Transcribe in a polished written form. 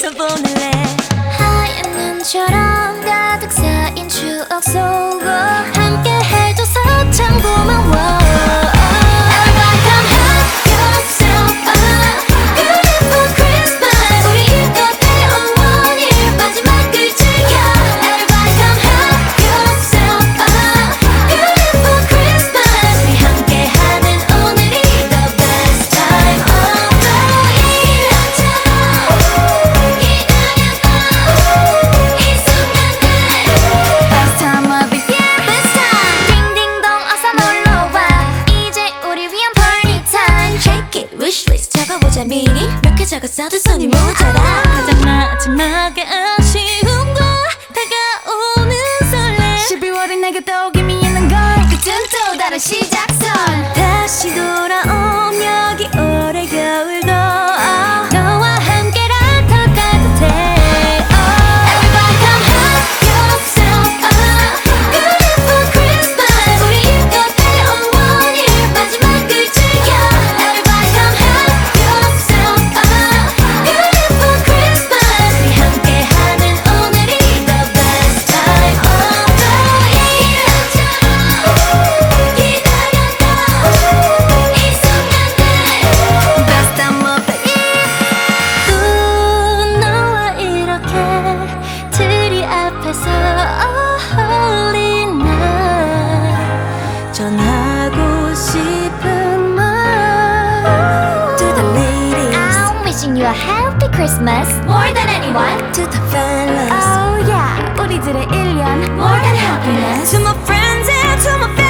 여기서 보낼래. 하얀 눈처럼 가득 쌓인 추억 속으로 함께 해줘서 참 고마워. Everybody come have yourself a beautiful Christmas. 우리 이것의 어머니 마지막을 즐겨. Everybody come have yourself a beautiful Christmas. 우리 함께하는 오늘이 the best time of the year. 나처럼 기다렸던 이 순간을 best time of the year. Best time. 딩딩동 어서 놀러와. 이제 우리 위한 party time. Check it wishlist 적어보자 미리. 몇 개 적었어도 손이 모자라. 가장 마지막에 아쉬움과 다가오는 설렘. 12월이 내게 또 기미 있는 걸. 그땐 또 다른 시작선. 다시 돌아온 여기 올해 겨울도 너와 함께라 더 따뜻해. Everybody come have yourself a beautiful Christmas. 우리 이것의 어머니 마지막을 즐겨. Everybody come have yourself a beautiful Christmas. 우리 함께하는 오늘이 the best time of the year. 나처럼 기다렸던 이 순간을 best time of the year. 또 너와 이렇게 트리 앞에서 Holy Night 전하고 싶은 말 to the ladies, I'm wishing you a happy Christmas more than anyone. to the fellas, Oh yeah, 우리들의 1년 more than happiness. to my friends and to my family.